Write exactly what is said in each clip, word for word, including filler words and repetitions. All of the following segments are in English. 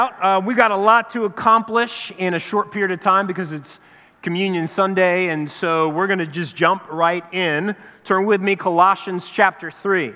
Uh, we got a lot to accomplish in a short period of time because it's Communion Sunday, and so we're going to just jump right in. Turn with me, Colossians chapter three.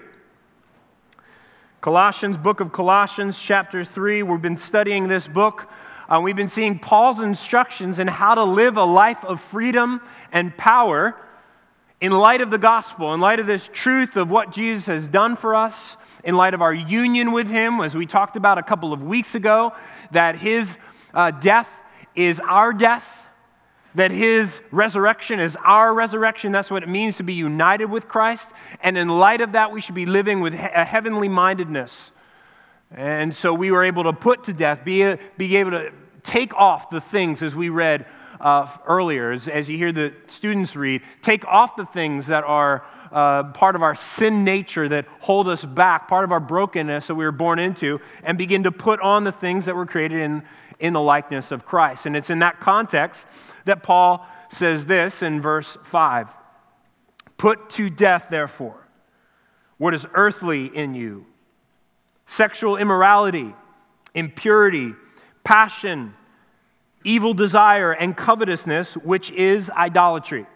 Colossians, book of Colossians chapter three. We've been studying this book. Uh, we've been seeing Paul's instructions in how to live a life of freedom and power in light of the gospel, in light of this truth of what Jesus has done for us, in light of our union with Him, as we talked about a couple of weeks ago, that His uh, death is our death, that His resurrection is our resurrection. That's what it means to be united with Christ. And in light of that, we should be living with a heavenly mindedness. And so we were able to put to death, be, be able to take off the things, as we read uh, earlier, as, as you hear the students read, take off the things that are Uh, part of our sin nature that hold us back, part of our brokenness that we were born into, and begin to put on the things that were created in, in the likeness of Christ. And it's in that context that Paul says this in verse five. Put to death, therefore, what is earthly in you: sexual immorality, impurity, passion, evil desire, and covetousness, which is idolatry.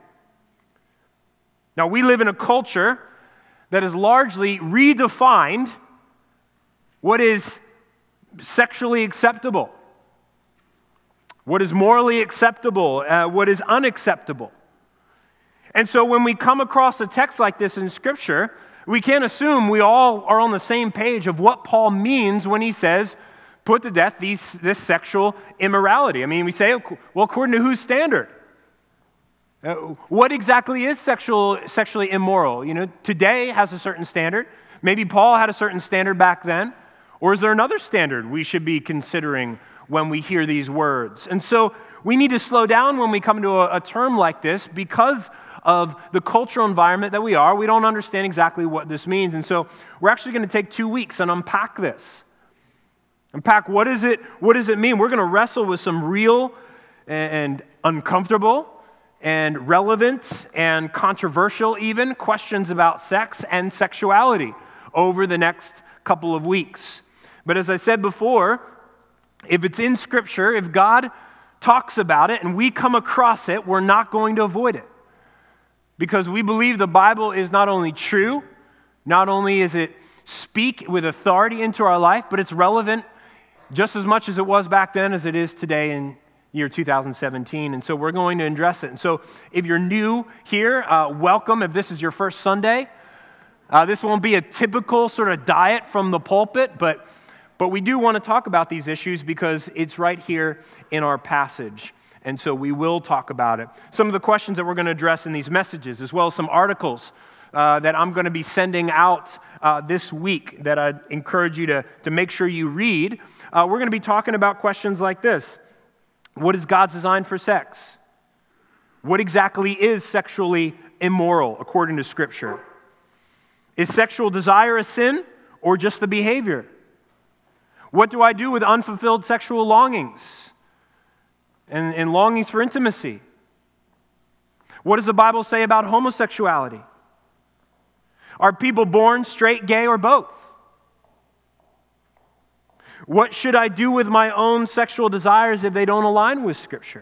Now, we live in a culture that has largely redefined what is sexually acceptable, what is morally acceptable, uh, what is unacceptable. And so when we come across a text like this in Scripture, we can't assume we all are on the same page of what Paul means when he says, put to death these, this sexual immorality. I mean, we say, well, according to whose standard? Uh, what exactly is sexual, sexually immoral? You know, today has a certain standard. Maybe Paul had a certain standard back then. Or is there another standard we should be considering when we hear these words? And so we need to slow down when we come to a, a term like this because of the cultural environment that we are. We don't understand exactly what this means. And so we're actually going to take two weeks and unpack this. Unpack what is it, what does it mean? We're going to wrestle with some real and uncomfortable and relevant and controversial even questions about sex and sexuality over the next couple of weeks. But as I said before, if it's in Scripture, if God talks about it and we come across it, we're not going to avoid it. Because we believe the Bible is not only true, not only is it speak with authority into our life, but it's relevant just as much as it was back then as it is today in year two thousand seventeen, and so we're going to address it. And so if you're new here, uh, welcome. If this is your first Sunday, uh, this won't be a typical sort of diet from the pulpit, but, but we do want to talk about these issues because it's right here in our passage, and so we will talk about it. Some of the questions that we're going to address in these messages, as well as some articles uh, that I'm going to be sending out uh, this week that I'd encourage you to, to make sure you read, uh, we're going to be talking about questions like this. What is God's design for sex? What exactly is sexually immoral according to Scripture? Is sexual desire a sin or just the behavior? What do I do with unfulfilled sexual longings and, and longings for intimacy? What does the Bible say about homosexuality? Are people born straight, gay, or both? What should I do with my own sexual desires if they don't align with Scripture?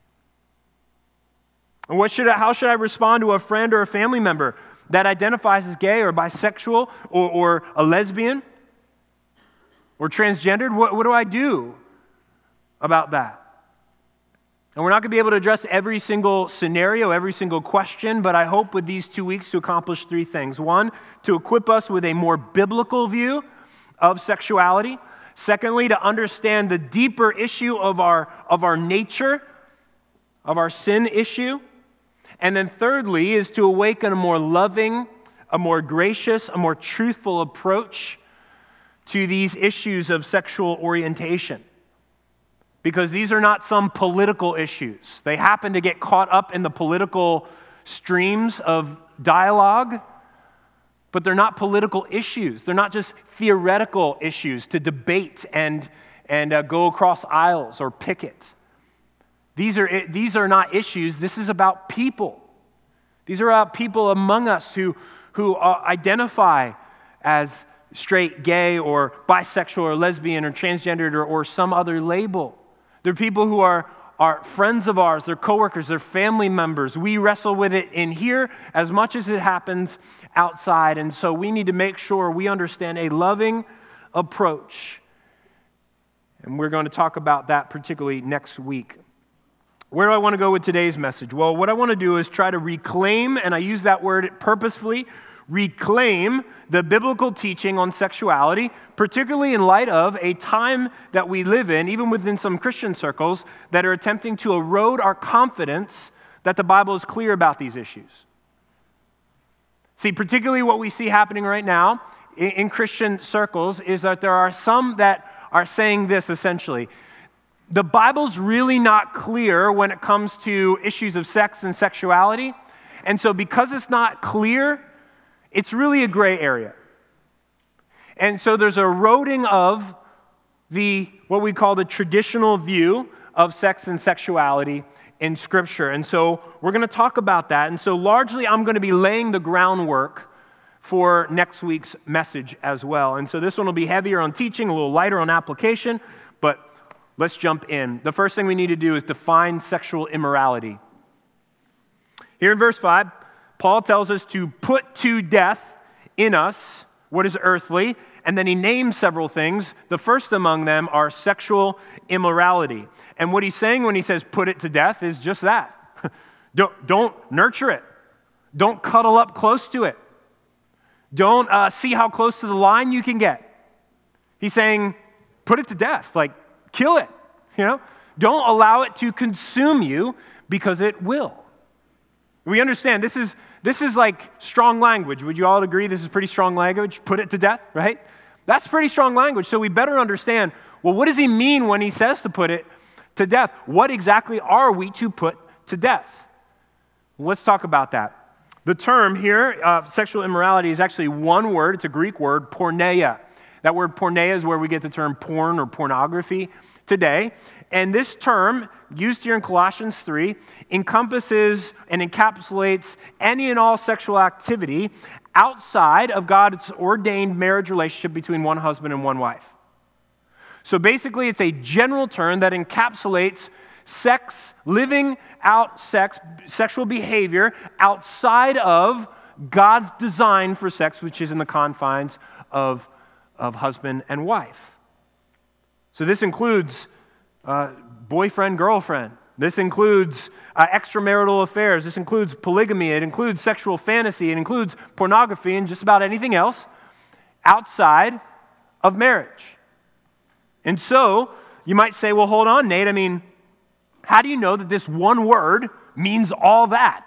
And what should I, how should I respond to a friend or a family member that identifies as gay or bisexual or, or a lesbian or transgendered? What, what do I do about that? And we're not going to be able to address every single scenario, every single question, but I hope with these two weeks to accomplish three things. One, to equip us with a more biblical view of sexuality. Secondly, to understand the deeper issue of our, of our nature, of our sin issue. And then thirdly is to awaken a more loving, a more gracious, a more truthful approach to these issues of sexual orientation. Because these are not some political issues. They happen to get caught up in the political streams of dialogue, but they're not political issues. They're not just theoretical issues to debate and, and uh, go across aisles or picket. These are, these are not issues. This is about people. These are about people among us who, who uh, identify as straight, gay, or bisexual, or lesbian, or transgendered, or, or some other label. They're people who are, are friends of ours, they're coworkers, they're family members. We wrestle with it in here as much as it happens outside, and so we need to make sure we understand a loving approach. And we're going to talk about that particularly next week. Where do I want to go with today's message? Well, what I want to do is try to reclaim, and I use that word purposefully, reclaim the biblical teaching on sexuality, particularly in light of a time that we live in, even within some Christian circles, that are attempting to erode our confidence that the Bible is clear about these issues. See, particularly what we see happening right now in, in Christian circles is that there are some that are saying this essentially: the Bible's really not clear when it comes to issues of sex and sexuality, and so because it's not clear, it's really a gray area. And so there's an eroding of the, what we call the traditional view of sex and sexuality in Scripture. And so we're going to talk about that. And so largely I'm going to be laying the groundwork for next week's message as well. And so this one will be heavier on teaching, a little lighter on application, but let's jump in. The first thing we need to do is define sexual immorality. Here in verse five, Paul tells us to put to death in us what is earthly, and then he names several things. The first among them are sexual immorality. And what he's saying when he says put it to death is just that. don't, don't nurture it. Don't cuddle up close to it. Don't uh, see how close to the line you can get. He's saying put it to death, like kill it. You know, don't allow it to consume you, because it will. We understand this is this is like strong language. Would you all agree this is pretty strong language? Put it to death, right? That's pretty strong language. So we better understand, well, what does he mean when he says to put it to death? What exactly are we to put to death? Let's talk about that. The term here, uh, sexual immorality, is actually one word. It's a Greek word, porneia. That word porneia is where we get the term porn or pornography today. And this term, used here in Colossians three, encompasses and encapsulates any and all sexual activity outside of God's ordained marriage relationship between one husband and one wife. So basically, it's a general term that encapsulates sex, living out sex, sexual behavior outside of God's design for sex, which is in the confines of, of husband and wife. So this includes uh, boyfriend, girlfriend. This includes uh, extramarital affairs. This includes polygamy. It includes sexual fantasy. It includes pornography and just about anything else outside of marriage. And so you might say, well, hold on, Nate. I mean, how do you know that this one word means all that?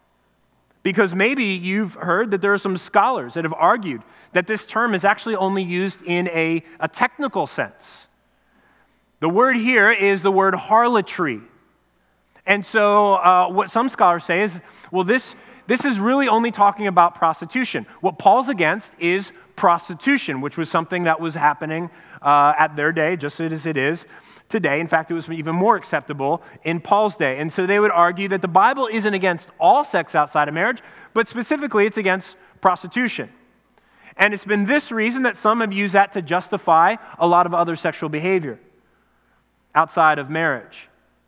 Because maybe you've heard that there are some scholars that have argued that this term is actually only used in a, a technical sense. The word here is the word harlotry. And so uh, what some scholars say is, well, this, this is really only talking about prostitution. What Paul's against is prostitution, which was something that was happening uh, at their day, just as it is today. In fact, it was even more acceptable in Paul's day. And so they would argue that the Bible isn't against all sex outside of marriage, but specifically it's against prostitution. And it's been this reason that some have used that to justify a lot of other sexual behavior outside of marriage.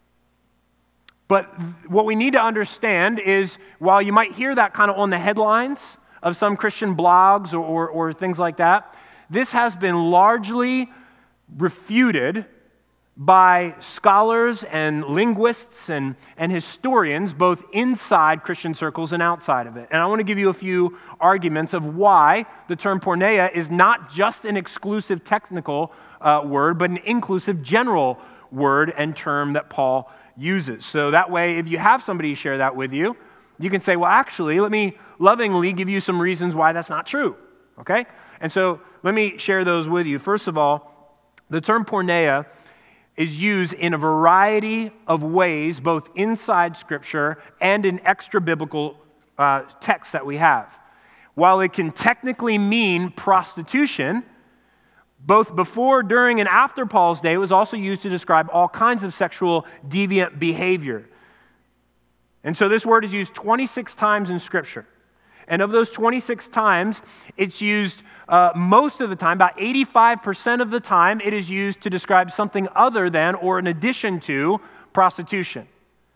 But what we need to understand is, while you might hear that kind of on the headlines of some Christian blogs or, or, or things like that, this has been largely refuted by scholars and linguists and, and historians, both inside Christian circles and outside of it. And I want to give you a few arguments of why the term porneia is not just an exclusive technical uh, word, but an inclusive general word and term that Paul uses. So that way, if you have somebody share that with you, you can say, well, actually, let me lovingly give you some reasons why that's not true, okay? And so let me share those with you. First of all, the term porneia is used in a variety of ways, both inside Scripture and in extra-biblical uh, texts that we have. While it can technically mean prostitution, both before, during, and after Paul's day, it was also used to describe all kinds of sexual deviant behavior. And so this word is used twenty-six times in Scripture. And of those twenty-six times, it's used uh, most of the time, about eighty-five percent of the time, it is used to describe something other than or in addition to prostitution,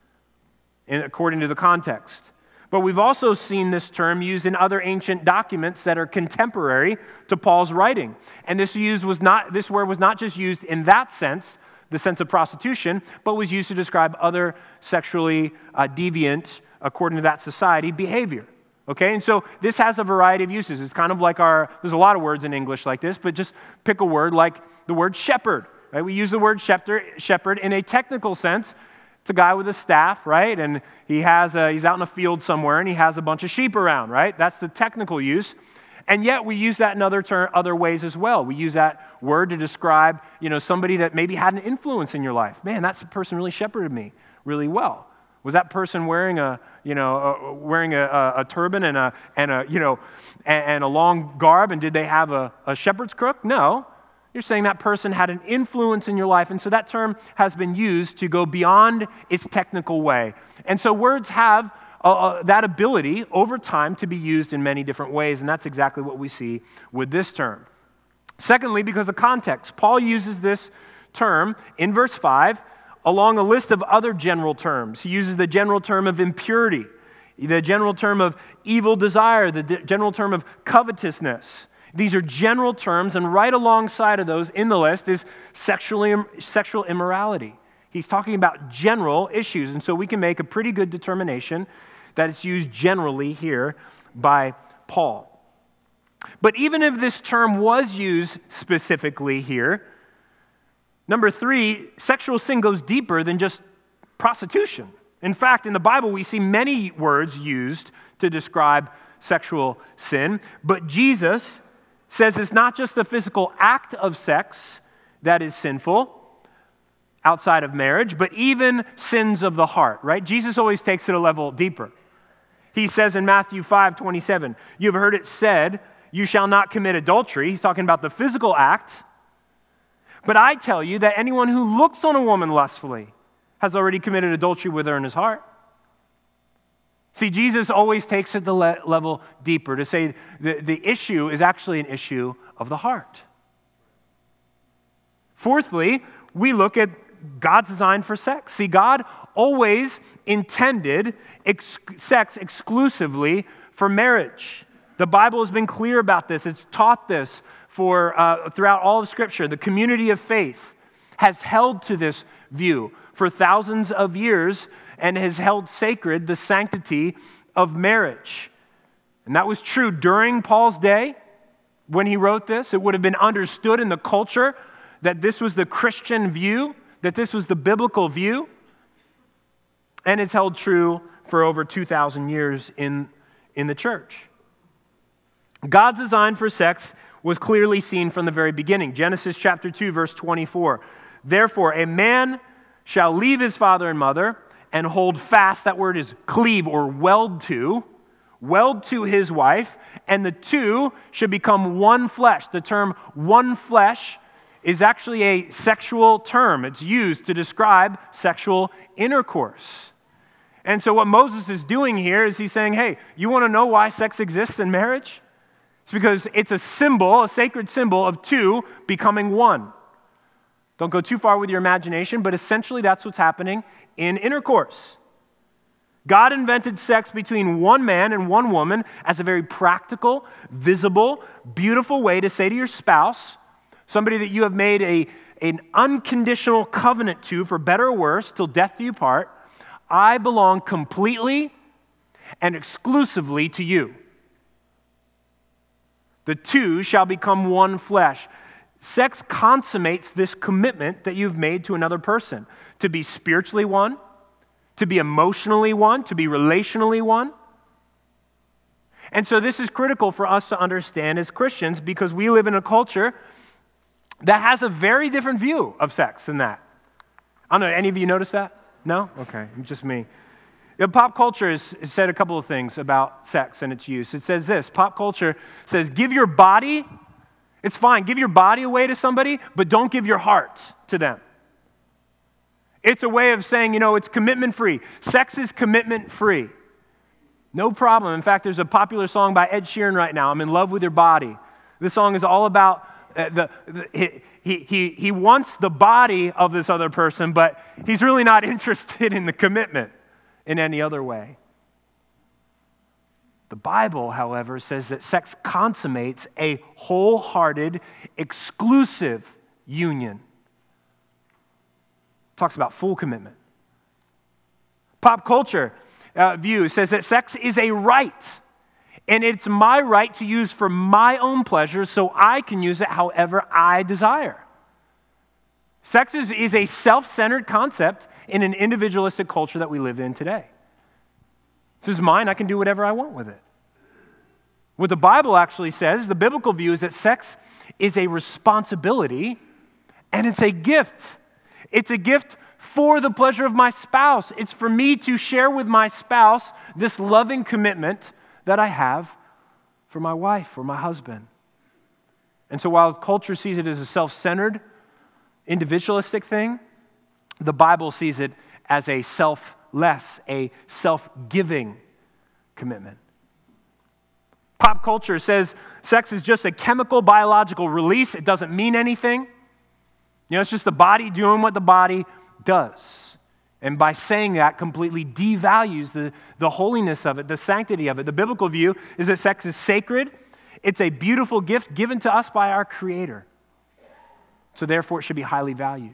in, according to the context. But we've also seen this term used in other ancient documents that are contemporary to Paul's writing. And this use was not this word was not just used in that sense, the sense of prostitution, but was used to describe other sexually uh, deviant, according to that society, behavior. Okay, and so this has a variety of uses. It's kind of like our, there's a lot of words in English like this, but just pick a word like the word shepherd. Right? We use the word shepherd, shepherd in a technical sense. It's a guy with a staff, right? And he has a, he's out in a field somewhere and he has a bunch of sheep around, right? That's the technical use. And yet we use that in other ter- other ways as well. We use that word to describe, you know, somebody that maybe had an influence in your life. Man, that person really shepherded me really well. Was that person wearing a, you know, a, wearing a, a, a turban and a, and a, you know, and, and a long garb? And did they have a, a shepherd's crook? No. You're saying that person had an influence in your life. And so that term has been used to go beyond its technical way. And so words have uh, uh, that ability over time to be used in many different ways. And that's exactly what we see with this term. Secondly, because of context, Paul uses this term in verse five along a list of other general terms. He uses the general term of impurity, the general term of evil desire, the de- general term of covetousness. These are general terms, and right alongside of those in the list is sexually, sexual immorality. He's talking about general issues, and so we can make a pretty good determination that it's used generally here by Paul. But even if this term was used specifically here, number three, sexual sin goes deeper than just prostitution. In fact, in the Bible, we see many words used to describe sexual sin, but Jesus says it's not just the physical act of sex that is sinful outside of marriage, but even sins of the heart, right? Jesus always takes it a level deeper. He says in Matthew five twenty-seven, "You've heard it said, you shall not commit adultery." He's talking about the physical act. "But I tell you that anyone who looks on a woman lustfully has already committed adultery with her in his heart." See, Jesus always takes it the le- level deeper to say the, the issue is actually an issue of the heart. Fourthly, we look at God's design for sex. See, God always intended ex- sex exclusively for marriage. The Bible has been clear about this. It's taught this for uh, throughout all of Scripture. The community of faith has held to this view for thousands of years and has held sacred the sanctity of marriage. And that was true during Paul's day when he wrote this. It would have been understood in the culture that this was the Christian view, that this was the biblical view. And it's held true for over two thousand years in, in the church. God's design for sex was clearly seen from the very beginning. Genesis chapter two, verse twenty-four. "Therefore, a man shall leave his father and mother and hold fast," that word is cleave or weld to, weld to his wife, "and the two should become one flesh." The term one flesh is actually a sexual term. It's used to describe sexual intercourse. And so what Moses is doing here is he's saying, hey, you want to know why sex exists in marriage? It's because it's a symbol, a sacred symbol of two becoming one. Don't go too far with your imagination, but essentially that's what's happening in intercourse. God invented sex between one man and one woman as a very practical, visible, beautiful way to say to your spouse, somebody that you have made a, an unconditional covenant to, for better or worse, till death do you part, I belong completely and exclusively to you. The two shall become one flesh. Sex consummates this commitment that you've made to another person, to be spiritually one, to be emotionally one, to be relationally one. And so this is critical for us to understand as Christians because we live in a culture that has a very different view of sex than that. I don't know, any of you notice that? No? Okay, just me. You know, pop culture has said a couple of things about sex and its use. It says this, pop culture says, give your body, it's fine, give your body away to somebody, but don't give your heart to them. It's a way of saying, you know, it's commitment-free. Sex is commitment-free. No problem. In fact, there's a popular song by Ed Sheeran right now, I'm in love with your body. This song is all about uh, the, the he, he, he wants the body of this other person, but he's really not interested in the commitment in any other way. The Bible, however, says that sex consummates a wholehearted, exclusive union. Talks about full commitment. Pop culture uh, view says that sex is a right, and it's my right to use for my own pleasure so I can use it however I desire. Sex is, is a self-centered concept in an individualistic culture that we live in today. This is mine, I can do whatever I want with it. What the Bible actually says, the biblical view, is that sex is a responsibility and it's a gift. It's a gift for the pleasure of my spouse. It's for me to share with my spouse this loving commitment that I have for my wife or my husband. And so while culture sees it as a self-centered, individualistic thing, the Bible sees it as a selfless, a self-giving commitment. Pop culture says sex is just a chemical, biological release. It doesn't mean anything. You know, it's just the body doing what the body does. And by saying that, completely devalues the, the holiness of it, the sanctity of it. The biblical view is that sex is sacred. It's a beautiful gift given to us by our Creator. So therefore, it should be highly valued.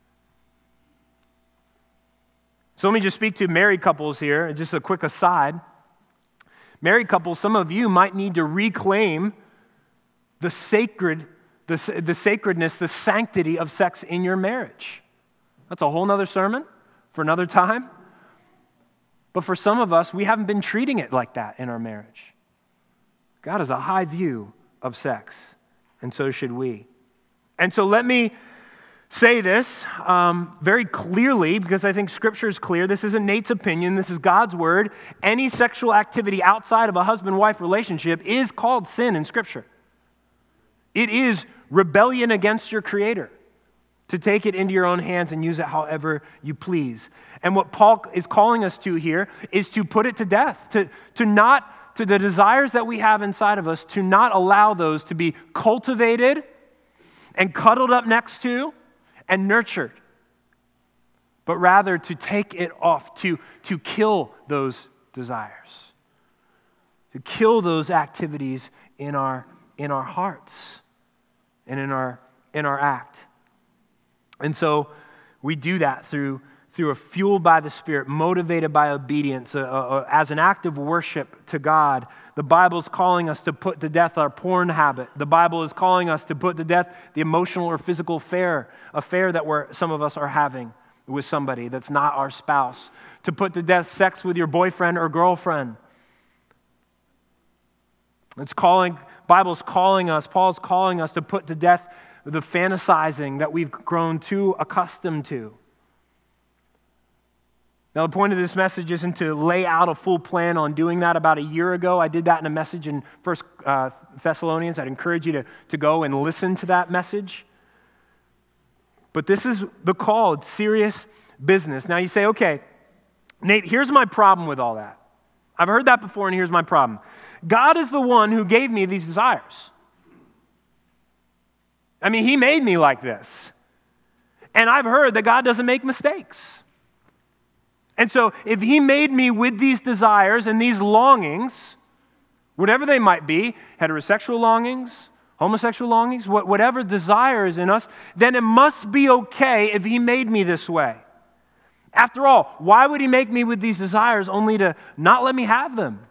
So let me just speak to married couples here. Just a quick aside. Married couples, some of you might need to reclaim the sacred, the, the sacredness, the sanctity of sex in your marriage. That's a whole nother sermon for another time. But for some of us, we haven't been treating it like that in our marriage. God has a high view of sex, and so should we. And so let me say this um, very clearly, because I think Scripture is clear. This isn't Nate's opinion. This is God's word. Any sexual activity outside of a husband-wife relationship is called sin in Scripture. It is rebellion against your Creator to take it into your own hands and use it however you please. And what Paul is calling us to here is to put it to death, to, to not, to the desires that we have inside of us, to not allow those to be cultivated and cuddled up next to and nurtured, but rather to take it off, to, to kill those desires, to kill those activities in our, in our hearts and in our, in our act. And so we do that through, through a fueled by the Spirit, motivated by obedience, uh, uh, as an act of worship to God. The Bible is calling us to put to death our porn habit. The Bible is calling us to put to death the emotional or physical affair, affair that we're, some of us are having with somebody that's not our spouse. To put to death sex with your boyfriend or girlfriend. It's calling, Bible's calling us, Paul's calling us to put to death the fantasizing that we've grown too accustomed to. Now, the point of this message isn't to lay out a full plan on doing that. About a year ago, I did that in a message in First uh, Thessalonians. I'd encourage you to, to go and listen to that message. But this is the call. It's serious business. Now, you say, okay, Nate, here's my problem with all that. I've heard that before, and here's my problem. God is the one who gave me these desires. I mean, He made me like this. And I've heard that God doesn't make mistakes. And so if He made me with these desires and these longings, whatever they might be, heterosexual longings, homosexual longings, whatever desire is in us, then it must be okay if He made me this way. After all, why would He make me with these desires only to not let me have them?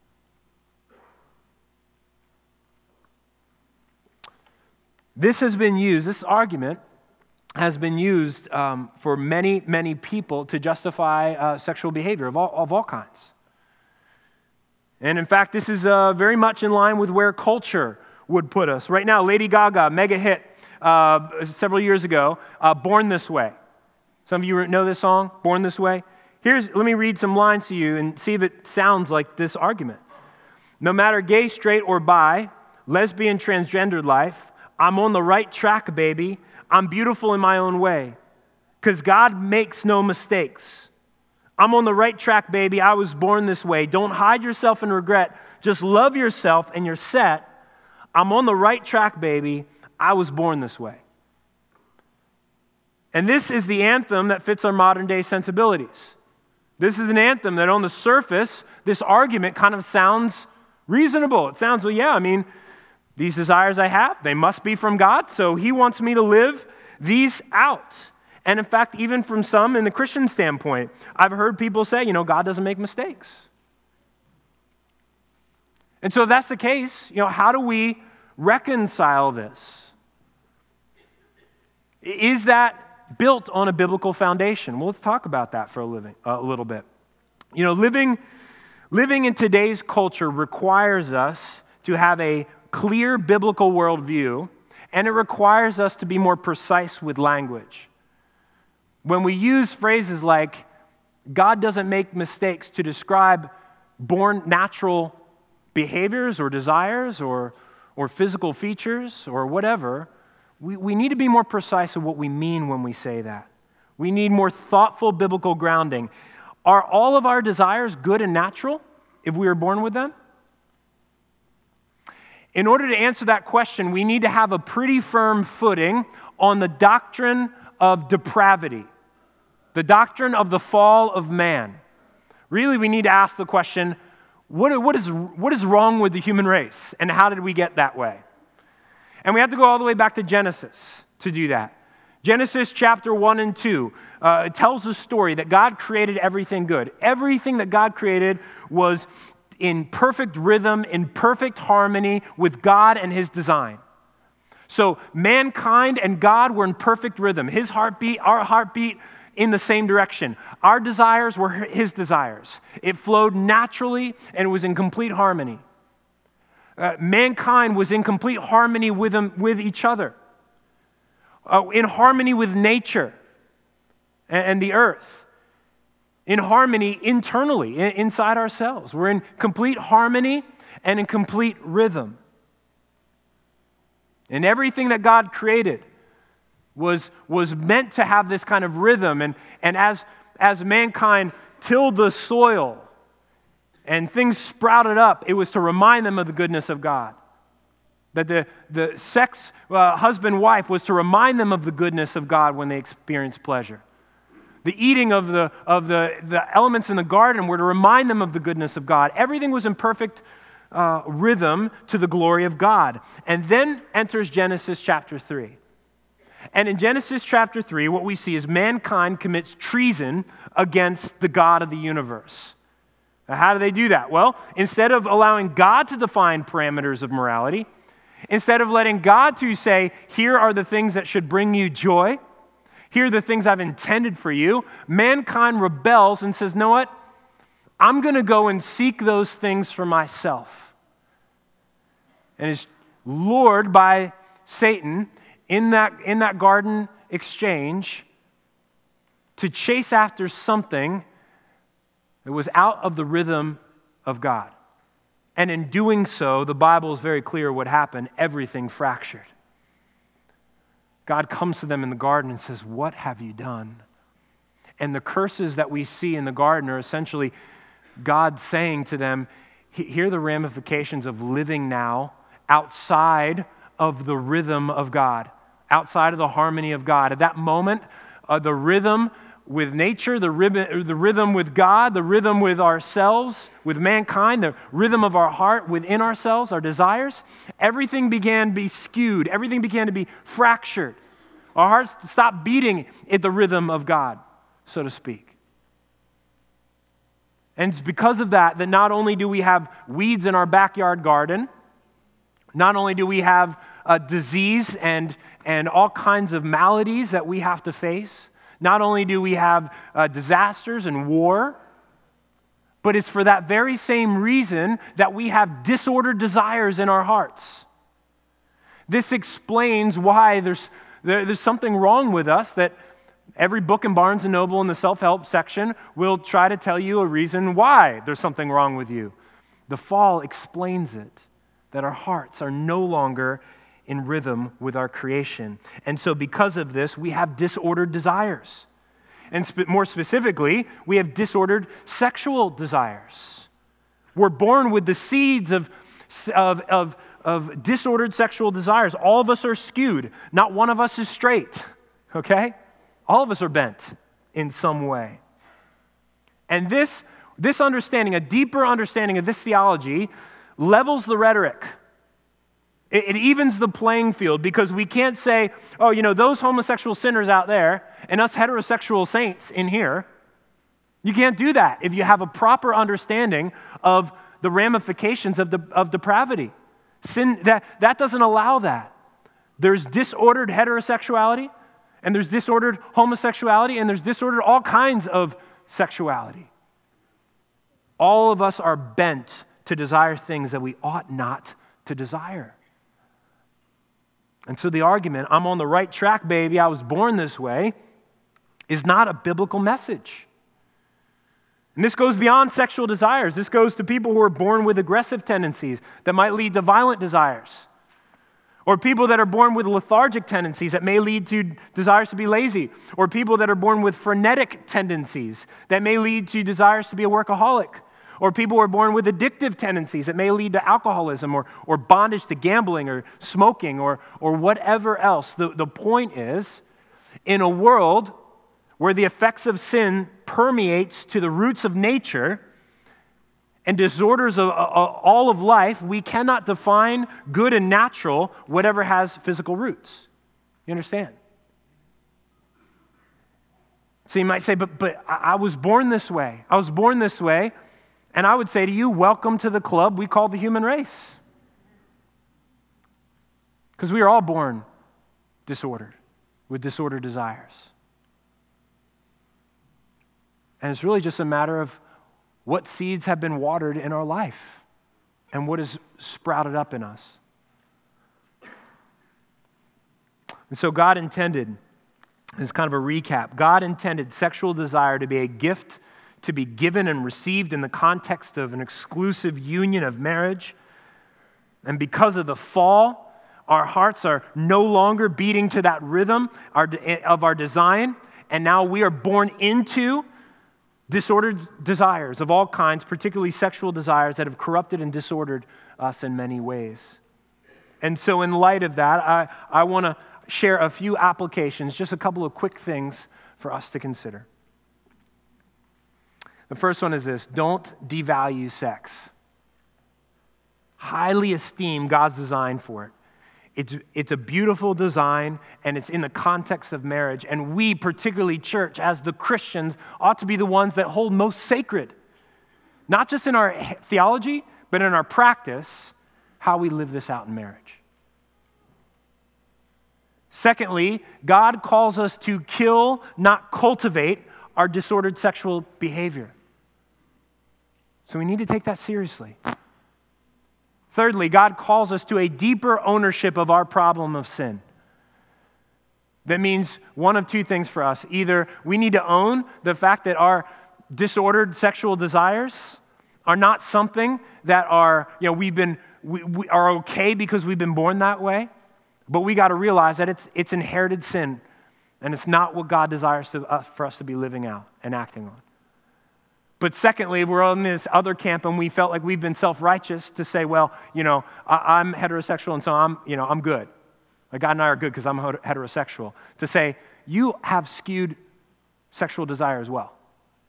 This has been used, this argument has been used um, for many, many people to justify uh, sexual behavior of all, of all kinds. And in fact, this is uh, very much in line with where culture would put us. Right now, Lady Gaga, mega hit uh, several years ago, uh, Born This Way. Some of you know this song, Born This Way? Here's, let me read some lines to you and see if it sounds like this argument. No matter gay, straight, or bi, lesbian, transgendered life, I'm on the right track, baby. I'm beautiful in my own way. Because God makes no mistakes. I'm on the right track, baby. I was born this way. Don't hide yourself in regret. Just love yourself and you're set. I'm on the right track, baby. I was born this way. And this is the anthem that fits our modern day sensibilities. This is an anthem that on the surface, this argument kind of sounds reasonable. It sounds, well, yeah, I mean, these desires I have, they must be from God, so He wants me to live these out. And in fact, even from some in the Christian standpoint, I've heard people say, you know, God doesn't make mistakes. And so if that's the case, you know, how do we reconcile this? Is that built on a biblical foundation? Well, let's talk about that for a, living, uh, a little bit. You know, living, living in today's culture requires us to have a clear biblical worldview, and it requires us to be more precise with language. When we use phrases like, God doesn't make mistakes to describe born natural behaviors or desires or, or physical features or whatever, we, we need to be more precise of what we mean when we say that. We need more thoughtful biblical grounding. Are all of our desires good and natural if we were born with them? In order to answer that question, we need to have a pretty firm footing on the doctrine of depravity, the doctrine of the fall of man. Really, we need to ask the question, what, what, is, what is wrong with the human race, and how did we get that way? And we have to go all the way back to Genesis to do that. Genesis chapter one and two uh, it tells the story that God created everything good. Everything that God created was in perfect rhythm, in perfect harmony with God and His design. So mankind and God were in perfect rhythm. His heartbeat, our heartbeat, in the same direction. Our desires were His desires. It flowed naturally and was in complete harmony. Uh, mankind was in complete harmony with, them, with each other, uh, in harmony with nature and, and the earth, in harmony internally, in, inside ourselves. We're in complete harmony and in complete rhythm. And everything that God created was, was meant to have this kind of rhythm. And, and as, as mankind tilled the soil and things sprouted up, it was to remind them of the goodness of God. That the, the sex uh, husband-wife was to remind them of the goodness of God when they experienced pleasure. The eating of the, of the, the elements in the garden were to remind them of the goodness of God. Everything was in perfect uh, rhythm to the glory of God. And then enters Genesis chapter three. And in Genesis chapter three, what we see is mankind commits treason against the God of the universe. Now, how do they do that? Well, instead of allowing God to define parameters of morality, instead of letting God to say, here are the things that should bring you joy, here are the things I've intended for you, mankind rebels and says, know what? I'm going to go and seek those things for myself. And is lured by Satan in that, in that garden exchange to chase after something that was out of the rhythm of God. And in doing so, the Bible is very clear what happened. Everything fractured. God comes to them in the garden and says, what have you done? And the curses that we see in the garden are essentially God saying to them, here are the ramifications of living now outside of the rhythm of God, outside of the harmony of God. At that moment, uh, the rhythm with nature, the rhythm, the rhythm with God, the rhythm with ourselves, with mankind, the rhythm of our heart within ourselves, our desires, everything began to be skewed. Everything began to be fractured. Our hearts stopped beating at the rhythm of God, so to speak. And it's because of that that not only do we have weeds in our backyard garden, not only do we have uh, disease and, and all kinds of maladies that we have to face, not only do we have uh, disasters and war, but it's for that very same reason that we have disordered desires in our hearts. This explains why there's, there, there's something wrong with us that every book in Barnes and Noble in the self-help section will try to tell you a reason why there's something wrong with you. The fall explains it, that our hearts are no longer in rhythm with our creation. And so because of this, we have disordered desires. And sp- more specifically, we have disordered sexual desires. We're born with the seeds of, of, of, of disordered sexual desires. All of us are skewed. Not one of us is straight, okay? All of us are bent in some way. And this, this understanding, a deeper understanding of this theology, levels the rhetoric. It, it evens the playing field, because we can't say, oh, you know, those homosexual sinners out there and us heterosexual saints in here. You can't do that if you have a proper understanding of the ramifications of, the, of depravity. Sin, that, that doesn't allow that. There's disordered heterosexuality, and there's disordered homosexuality, and there's disordered all kinds of sexuality. All of us are bent to desire things that we ought not to desire. And so the argument, I'm on the right track, baby, I was born this way, is not a biblical message. And this goes beyond sexual desires. This goes to people who are born with aggressive tendencies that might lead to violent desires. Or people that are born with lethargic tendencies that may lead to desires to be lazy. Or people that are born with frenetic tendencies that may lead to desires to be a workaholic. Or people who are born with addictive tendencies that may lead to alcoholism or, or bondage to gambling or smoking or, or whatever else. The, the point is, in a world where the effects of sin permeates to the roots of nature and disorders of, of all of life, we cannot define good and natural whatever has physical roots. You understand? So you might say, but, but I, I was born this way. I was born this way. And I would say to you, welcome to the club we call the human race. Because we are all born disordered, with disordered desires. And it's really just a matter of what seeds have been watered in our life and what is sprouted up in us. And so God intended, this is kind of a recap, God intended sexual desire to be a gift to be given and received in the context of an exclusive union of marriage. And because of the fall, our hearts are no longer beating to that rhythm of our design, and now we are born into disordered desires of all kinds, particularly sexual desires that have corrupted and disordered us in many ways. And so in light of that, I, I want to share a few applications, just a couple of quick things for us to consider. The first one is this: don't devalue sex. Highly esteem God's design for it. It's, it's a beautiful design, and it's in the context of marriage. And we, particularly church, as the Christians, ought to be the ones that hold most sacred, not just in our theology, but in our practice, how we live this out in marriage. Secondly, God calls us to kill, not cultivate, our disordered sexual behavior. So we need to take that seriously. Thirdly, God calls us to a deeper ownership of our problem of sin. That means one of two things for us. Either we need to own the fact that our disordered sexual desires are not something that are, you know, we've been, we, we are okay because we've been born that way, but we got to realize that it's it's inherited sin, and it's not what God desires to, uh, for us to be living out and acting on. But secondly, we're on this other camp, and we felt like we've been self-righteous to say, well, you know, I, I'm heterosexual, and so I'm, you know, I'm good. Like God and I are good because I'm heterosexual. To say, you have skewed sexual desire as well.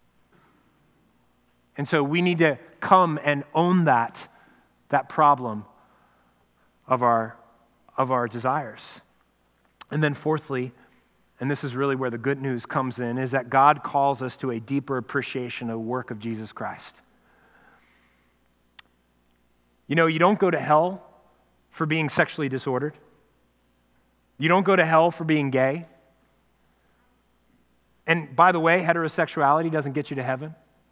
And so we need to come and own that, that problem of our, of our desires. And then fourthly, and this is really where the good news comes in, is that God calls us to a deeper appreciation of the work of Jesus Christ. You know, you don't go to hell for being sexually disordered. You don't go to hell for being gay. And by the way, heterosexuality doesn't get you to heaven.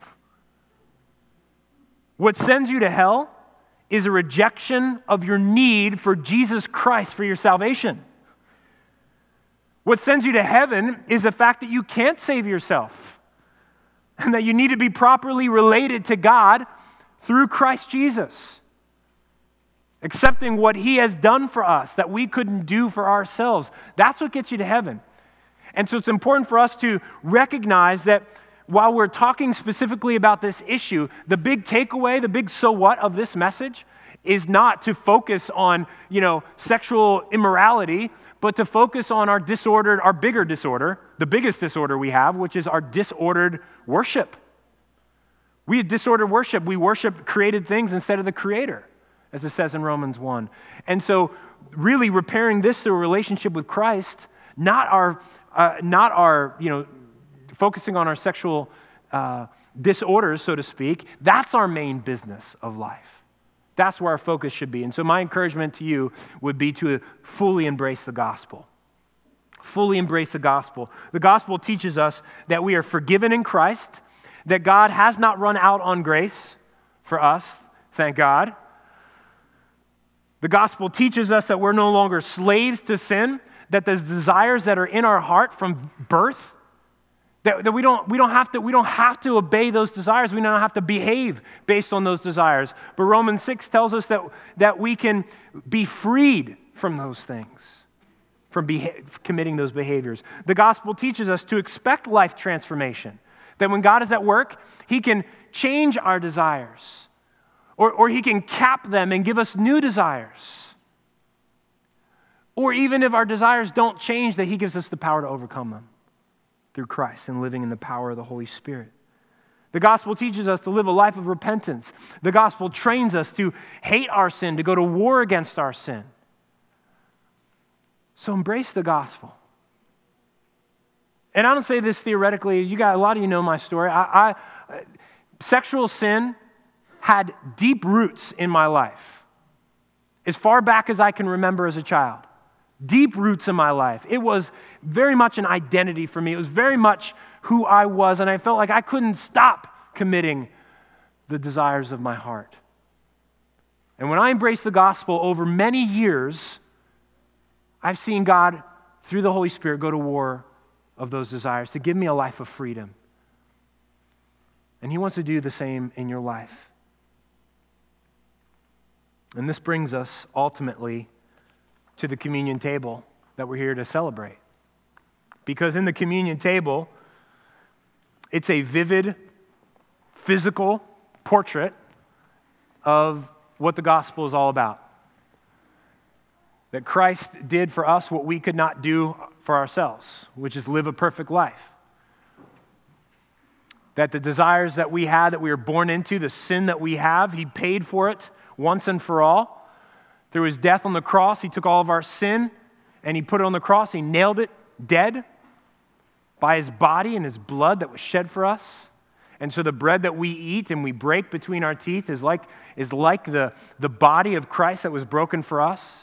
What sends you to hell is a rejection of your need for Jesus Christ for your salvation. What sends you to heaven is the fact that you can't save yourself and that you need to be properly related to God through Christ Jesus, accepting what He has done for us that we couldn't do for ourselves. That's what gets you to heaven. And so it's important for us to recognize that while we're talking specifically about this issue, the big takeaway, the big so what of this message is not to focus on, you know, sexual immorality, but to focus on our disordered, our bigger disorder, the biggest disorder we have, which is our disordered worship. We have disordered worship. We worship created things instead of the Creator, as it says in Romans one. And so really repairing this through a relationship with Christ, not our, uh, not our, you know, focusing on our sexual uh, disorders, so to speak, that's our main business of life. That's where our focus should be. And so my encouragement to you would be to fully embrace the gospel. Fully embrace the gospel. The gospel teaches us that we are forgiven in Christ, that God has not run out on grace for us, thank God. The gospel teaches us that we're no longer slaves to sin, that the desires that are in our heart from birth, That, that we don't we don't have to we don't have to obey those desires. We don't have to behave based on those desires. But Romans six tells us that, that we can be freed from those things, from beha- committing those behaviors. The gospel teaches us to expect life transformation. That when God is at work, He can change our desires, or, or He can cap them and give us new desires. Or even if our desires don't change, that He gives us the power to overcome them through Christ and living in the power of the Holy Spirit. The gospel teaches us to live a life of repentance. The gospel trains us to hate our sin, to go to war against our sin. So embrace the gospel. And I don't say this theoretically. You got a lot of you know my story. I, I sexual sin had deep roots in my life, as far back as I can remember as a child. Deep roots in my life. It was very much an identity for me. It was very much who I was, and I felt like I couldn't stop committing the desires of my heart. And when I embraced the gospel over many years, I've seen God, through the Holy Spirit, go to war of those desires to give me a life of freedom. And He wants to do the same in your life. And this brings us ultimately to the communion table that we're here to celebrate. Because in the communion table, it's a vivid, physical portrait of what the gospel is all about. That Christ did for us what we could not do for ourselves, which is live a perfect life. That the desires that we had, that we were born into, the sin that we have, He paid for it once and for all. Through His death on the cross, He took all of our sin and He put it on the cross. He nailed it dead by His body and His blood that was shed for us. And so the bread that we eat and we break between our teeth is like, is like the, the body of Christ that was broken for us.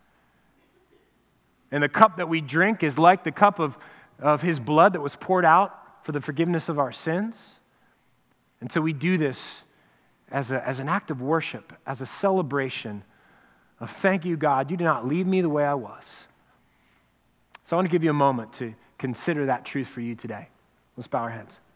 And the cup that we drink is like the cup of, of His blood that was poured out for the forgiveness of our sins. And so we do this as, a, as an act of worship, as a celebration of thank you, God, you did not leave me the way I was. So I want to give you a moment to consider that truth for you today. Let's bow our heads.